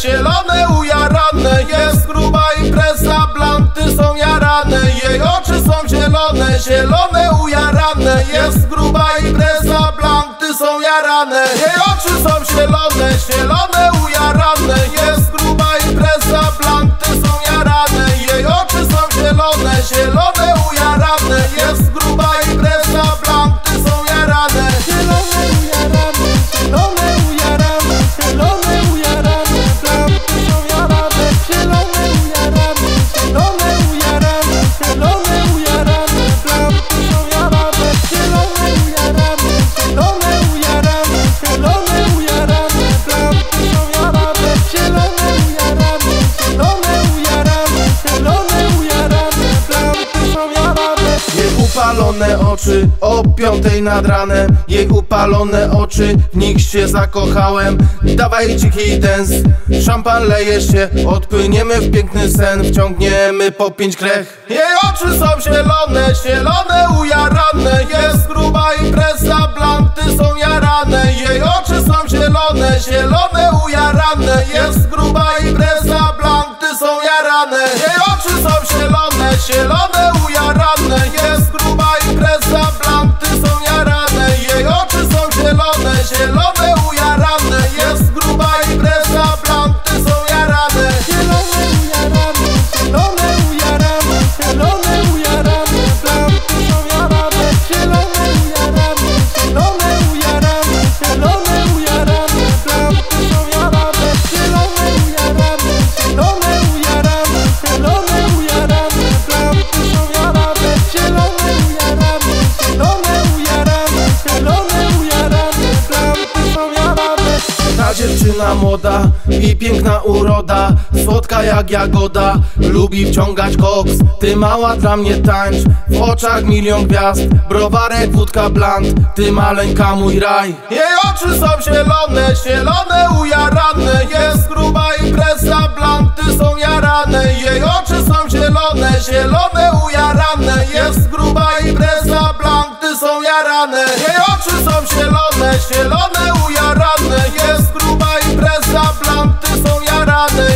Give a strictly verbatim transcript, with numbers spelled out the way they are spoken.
zielone, ujarane. Jest gruba impreza, blanty są jarane. Jej oczy są zielone, zielone, ujarane. Jest gruba impreza, blanty są jarane. Jej oczy są zielone, zielone, ujarane. Jest gruba impreza, blanty są jarane. Jej oczy są zielone, zielone, ujarane. Jest gruba impreza, blanty są jarane. Zielone ujarane, zielone ujarane, zielone ujarane, blanty są jarane. Zielone ujarane, zielone ujarane, zielone ujarane, blanty są jarane. Zielone ujarane, zielone ujarane, zielone ujarane, blanty są jarane. Zielone ujarane, zielone ujarane, zielone ujarane, blanty są jarane. Jej upalone oczy o piątej nad ranem. Jej upalone oczy, w nich się zakochałem. Dawaj dziki dance, szampan leje się. Odpłyniemy w piękny sen, wciągniemy po pięć krech. Jej oczy są zielone, zielone, ujarane. Jest gruba impreza, blanty są jarane. Jej oczy są zielone, zielone, ujarane. Jest gruba impreza, blanty są jarane. Jej oczy są zielone, zielone, ujarane. Jest gruba impreza, blanty są jarane. Jej oczy są zielone, zielone, ujarane. Jest gruba impreza, blanty są jarane. Zielone ujarane, zielone ujarane, zielone ujarane, blanty są jarane. Zielone ujarane, zielone ujarane, zielone ujarane, blanty są jarane. Zielone ujarane, zielone ujarane, zielone ujarane, blanty są jarane. Zielone ujarane, zielone ujarane, zielone ujarane, blanty są jarane. Ta dziewczyna młoda i piękna uroda, słodka jak jagoda, lubi wciągać koks. Ty mała dla mnie tańcz, w oczach milion gwiazd, browarek, wódka, blant. Ty maleńka mój raj. Jej oczy są zielone, zielone, ujarane. Jest gruba impreza, blanty są jarane. Jej oczy są zielone, zielone, ujarane. Jest gruba impreza, blanty są jarane. Jej oczy są zielone, zielone, ujarane. Jest gruba impreza, blanty są jarane.